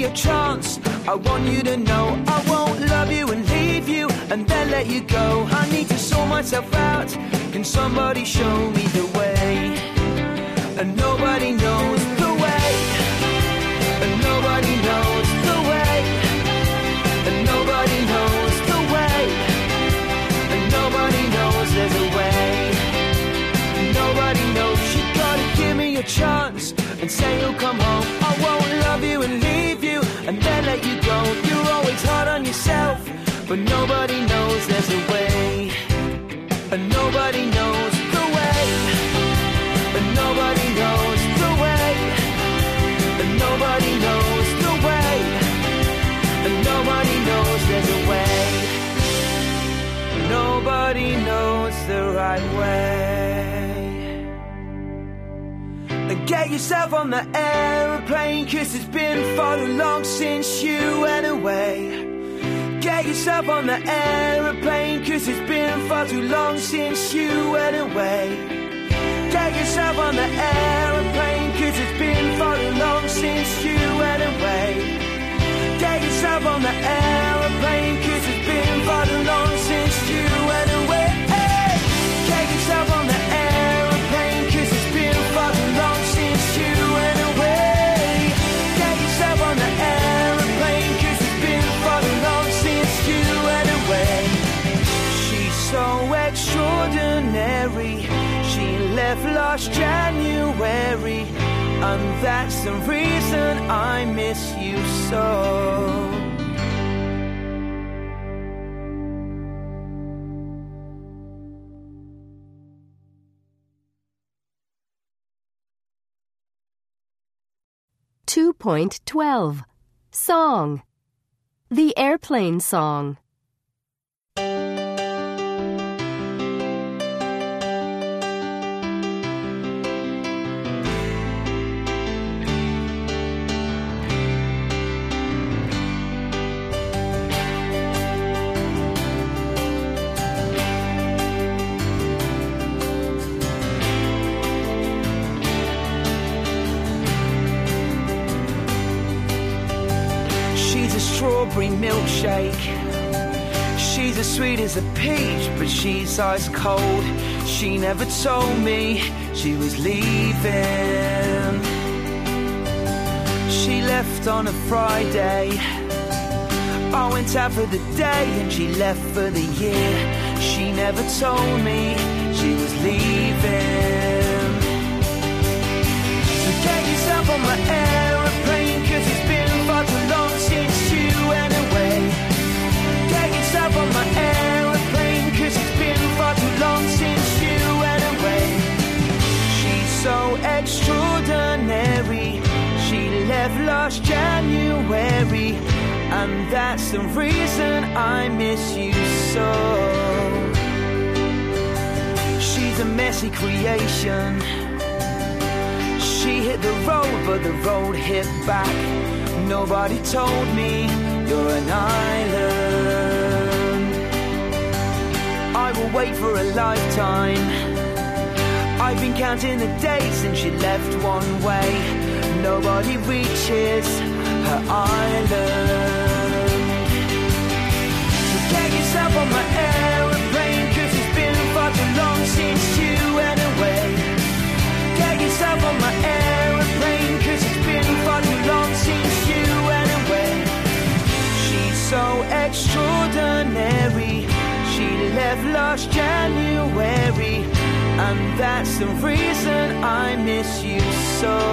a chance. I want you to know I won't love you and leave you and then let you go. I need to sort myself out. Can somebody show me the way? And nobody knows the way. And nobody knows the way. And nobody knows the way. And nobody knows there's a way. Nobody knows. You gotta give me a chance and say you'll come home. I won't love you and leave you and then let you go. You're always hard on yourself, but nobody knows there's a way. And nobody knows the way. And nobody knows the way. And nobody knows the way. And nobody knows there's a way. Nobody knows the right way. Get yourself on the aeroplane, 'cause it's been far too long since you went away. Get yourself on the aeroplane, 'cause it's been far too long since you went away. Get yourself on the aeroplane, 'cause it's been far too long since you went away. Get yourself on the aeroplane, 'cause it's been far too long since you went away. Get yourself on the aeroplane, 'cause it's been far too long since you went away. Get yourself on the aeroplane, 'cause it's been far too long since you went away. She's so extraordinary. She left last January, and that's the reason I miss you so. 2.12 Song. The Airplane Song. Strawberry milkshake. She's as sweet as a peach, but she's ice cold. She never told me she was leaving. She left on a Friday. I went out for the day and she left for the year. She never told me she was leaving. So get yourself on my aeroplane, 'cause it's been far too long since you went away. Get yourself on my aeroplane, 'cause it's been far too long since you went away. She's so extraordinary. She left last January, and that's the reason I miss you so. She's a messy creation. She hit the road, but the road hit back. Nobody told me you're an island. I will wait for a lifetime. I've been counting the days since she left one way. Nobody reaches her island. So get yourself on my aeroplane, 'cause it's been far too long since you went away. Get yourself on my aeroplane, 'cause it's been far too long since you went away. She's so extraordinary. She left last January, and that's the reason I miss you so.